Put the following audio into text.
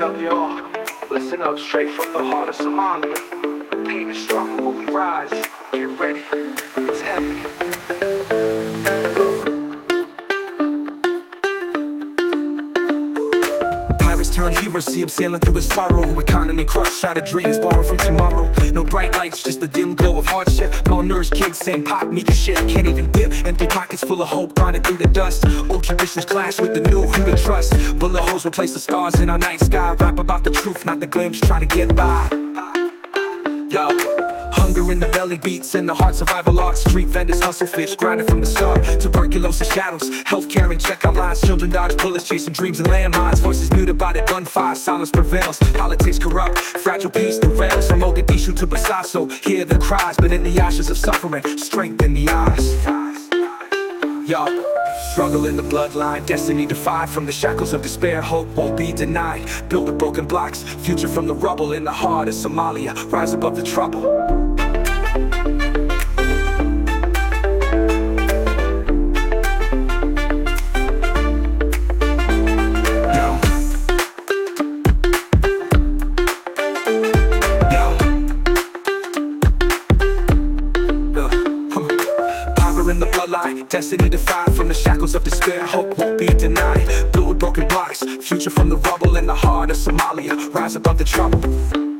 up, y'all. Listen up, straight from the heart of Somalia. Pain is strong when we rise. Get ready, it's heavy. Pirates turn heroes, see him sailing through the sorrow. Economy crushed, shattered dreams, borrowed from tomorrow. No bright lights, just the dim glow of hardship. Malnourished kids saying pop me the shit, can't even dip. Empty pockets full of hope, grinding through the dust. Old traditions clash with the new, who to trust. Bullet holes replace the stars in our night sky. Rap about the truth, not the glimpse, trying to get by. Yo, hunger in the belly beats and the heart survival art. Street vendors hustle fish, grinding from the start. Tuberculosis shadows, healthcare in check our lives. Children dodge bullets, chasing dreams and landmines. Voices muted by the gunfire, silence prevails. Politics corrupt, fragile peace derails. From Mogadishu to Basaso, hear the cries. But in the ashes of suffering, strength in the eyes. Yo, struggle in the bloodline, destiny defied. From the shackles of despair, hope won't be denied. Build the broken blocks, future from the rubble. In the heart of Somalia, rise above the trouble. In the bloodline, destiny defied. From the shackles of despair, hope won't be denied. Build broken blocks, future from the rubble. In the heart of Somalia, rise above the trouble.